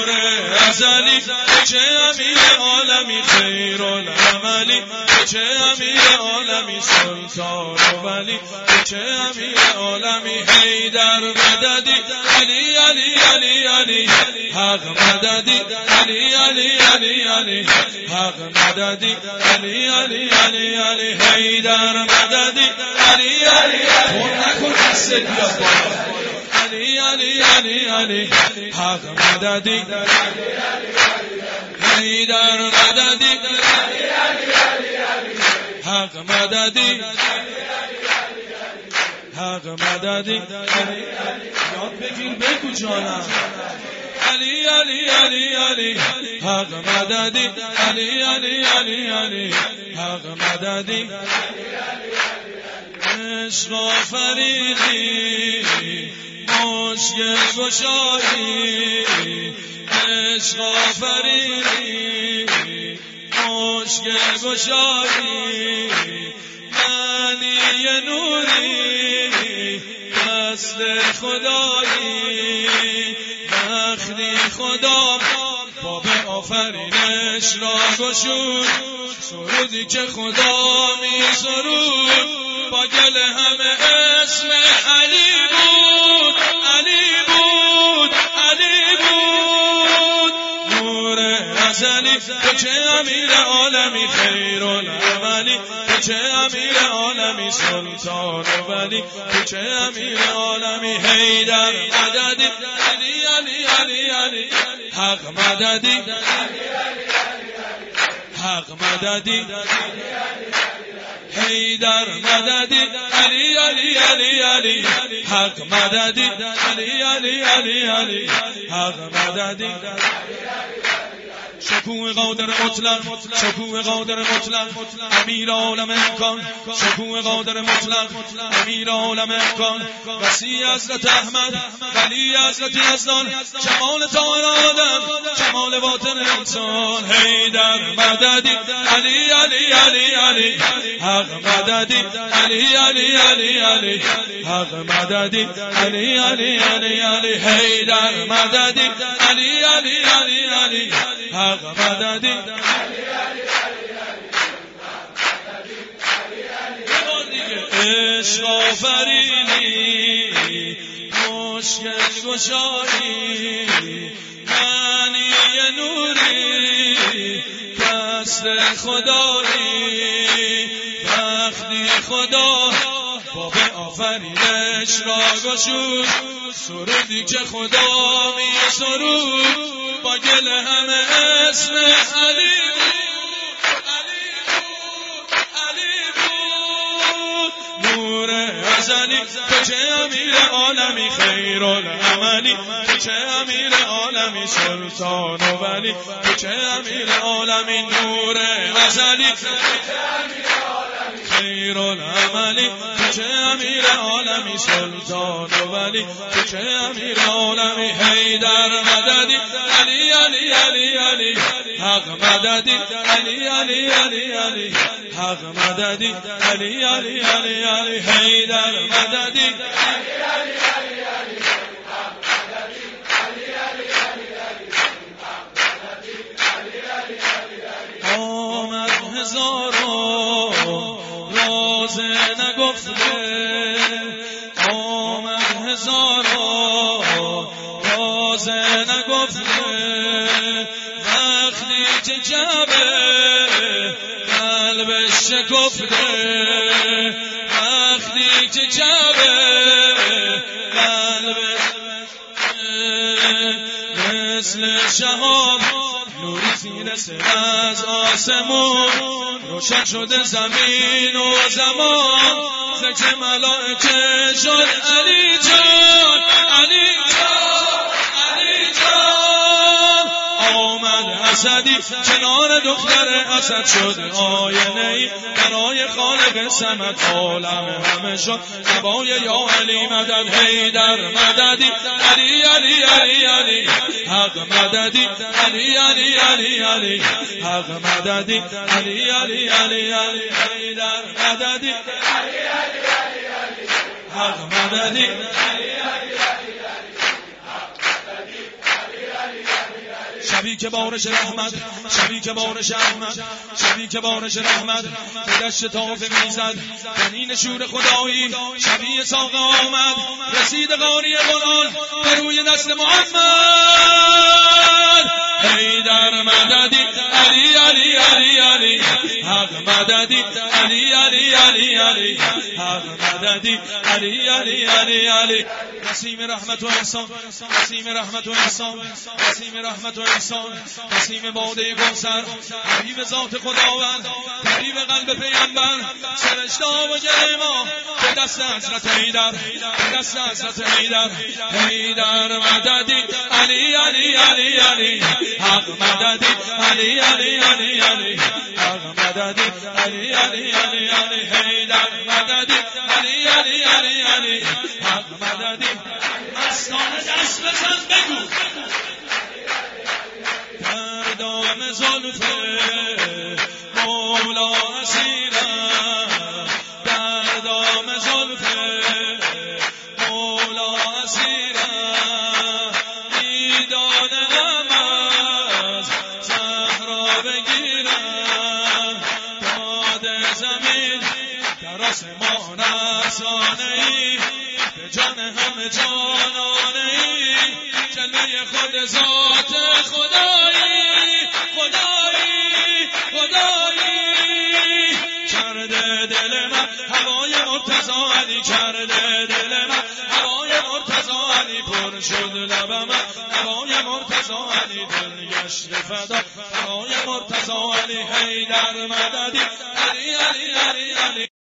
نور ازلی چه امیر عالمی خیر العملی چه امیر عالمی سلطان و ولی چه امیر عالمی حیدر مددی علی علی علی علی حق مددی علی علی علی علی حق مددی علی علی علی علی حیدر مددی علی علی علی علی علی علی حق مددی حیدر مددی حق مددی حق مددی یاد بگیر بگو جانم علی علی علی علی حق مددی علی علی علی علی حق مددی عشق آفریدی مشکل گشایی عشق آفریدی مشکل گشایی معنی نوری دست خدایی بختی خدا باب آفرینش را گشود سرودی که خدا می سرود با گل همه اسم علی بود علی بود علی بود نور ازلی تو چه امیر عالمی خیر العملی تو چه امیر عالمی سلطان و ولی تو چه امیر عالمی حیدر مددی علی علی علی علی حق مددی حق مددی حیدر مددی علی علی علی علی حق مددی علی علی علی علی حق مددی شکوه قادر مطلق شکوه قادر مطلق امیر عالم امکان شکوه قادر مطلق امیر عالم امکان وسیع حضرت احمد ولی حضرت یزدان کمال طاهر آدم کمال باطن انسان حیدر مددی علی علی علی علی حق مددی علی علی علی علی حق مددی علی علی علی علی حیدر مددی علی علی علی علی حق مددی عشق آفرینی مشکل گشایی معنی نوری دست خدایی بختی خدا باب آفرینش را گشود سرودی که خدا می سرود با گل همه اسم علی بود علی بود نور ازلی تو چه امیر عالمی خیر العملی تو چه امیر عالمی سلطان و ولی تو چه امیر عالمی نور ازلی خیر العملی تو چه امیر عالمی سلطان و ولی تو چه امیر عالمی حیدر مددی علی علی علی علی حق مددی علی علی علی علی حق مددی علی علی علی علی حیدر مددی علی علی علی علی حق مددی علی علی علی علی حق مددی علی علی علی علی آمد هزاران راز نگفته آمد هزاران راز نگفته وقتی که جبه قلبش شکفته وقتی که جبه قلبش مثل شهاب نوری زیر سر از آسمون روشن شده زمین و زمان ذکر ملائکه شد علی جان علی جان علی جان آمد اسدی کنار دختر اسد شد آینه‌ای برای خالق صمد عالم همه شد نوای یا علی مدد حیدر مددی علی علی علی علی حق مددی علی علی علی علی حق مددی علی علی علی علی حیدر مددی علی علی علی علی حق مددی علی علی علی علی حق مددی علی علی علی شبی که بارش رحمت، شبی که بارش احمد، شبی که بارش رحمت به دشت طائف میزد، بنین شور خدایی شبی ساقه آمد، رسید قاری قرآن به روی دست محمد. حیدر مددی علی علی علی علی حق مددی علی علی علی علی حق مددی علی علی علی علی. نسیم رحمت و احسان، نسیم رحمت و احسان، نسیم رحمت و احسان، نسیم باده کوثر، حبیب ذات خداوند، حبیب قلب پیامبر، سرشتا و گل ما به دست حضرت حیدر، به دست حضرت حیدر. حیدر مددی علی علی علی علی حق مددی علی علی علی علی حق مددی علی علی علی علی. حیدر مددی علی علی علی علی حق مددی. مستانه دست بزن بگو در دام زلف مولا اسیرم، در دام زلف مولا اسیرم، میدانم از زهرا بگیرم، داد زمین در آسمان افسانه‌ای به جان همه جانانه‌ای، جلوه خود ذات خدایی، خدایی خدایی کرده دل من هوای مرتضی علی، کرده دل من هوای مرتضی علی، پر شد لبم هوای مرتضی علی، دل گشت فدا هوای مرتضی علی. حیدر مددی علی علی علی علی.